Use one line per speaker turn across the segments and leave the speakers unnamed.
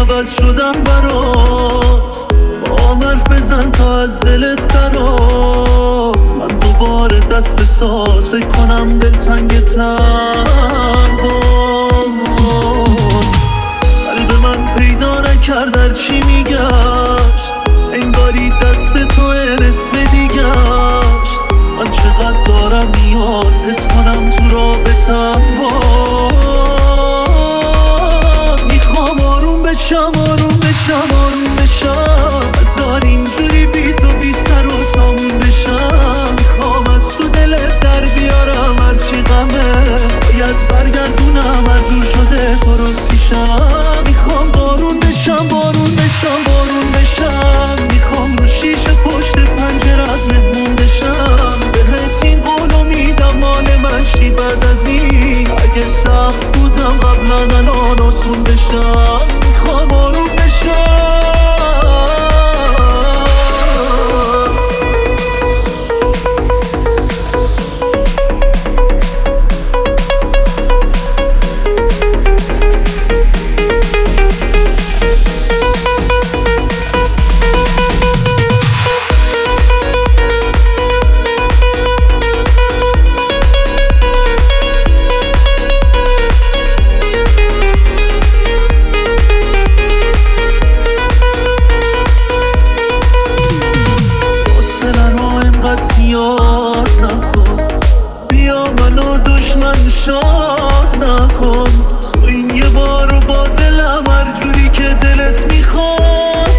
عوض شدم برات، با هم حرف بزن تا از دلت درا. من دوباره دست به ساز، فکر کنم دلتنگتم باز. قلب من پیدا نکرد در چی میگشت، انگاری دست تو نصف دیگشت. من چقدر دارم نیاز حس کنم تو رابطم باز. میخوام آروم بشم آروم بشم آروم بشم، هزار اینجوری بی تو بی سر و سامون بشم. میخوام از تو دلت در بیارم هرچی غمه، باید برگردونم هر جور شده تو رو پیشم. میخوام بارون بشم بارون بشم بارون بشم، میخوام رو شیشه پشت پنجرت مهمون بشم. بهت این قولو میدم مال من شی بعد از این، اگه سخت بودم قبلا الان آسون بشم. میخوام آروم بشم. زیاد نکن، بیا منو دشمن شاد نکن. تو این یه بارو با دلم هر جوری که دلت میخواد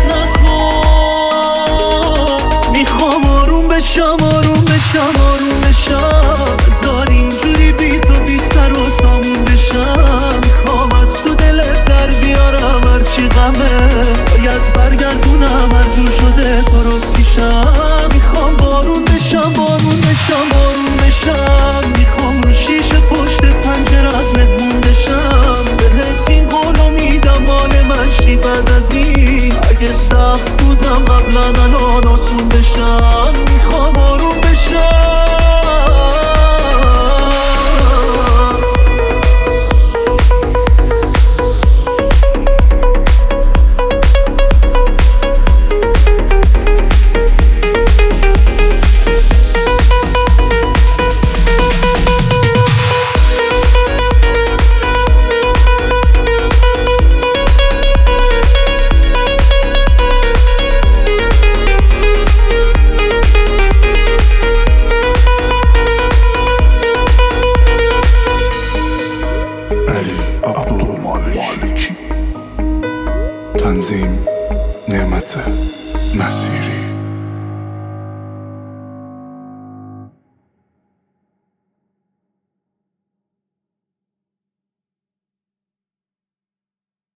نکن. میخوام آروم بشم آروم بشم آروم بشم، هزار اینجوری بی تو بی سر و سامون بشم. میخوام از تو دلت در بیارم هرچی غمه، باید برگردونم هر جور شده تو رو پیشم. میخوام بارون بشم بارون بشم بارون بشم، میخوام رو شیشه پشت پنجرت مهمون بشم. بهت این قولو میدم مال من شی بعد از این، اگه سخت بودم قبلا الان آسون بشم. میخوام آروم بشم.
تنظیم نعمت نصیری.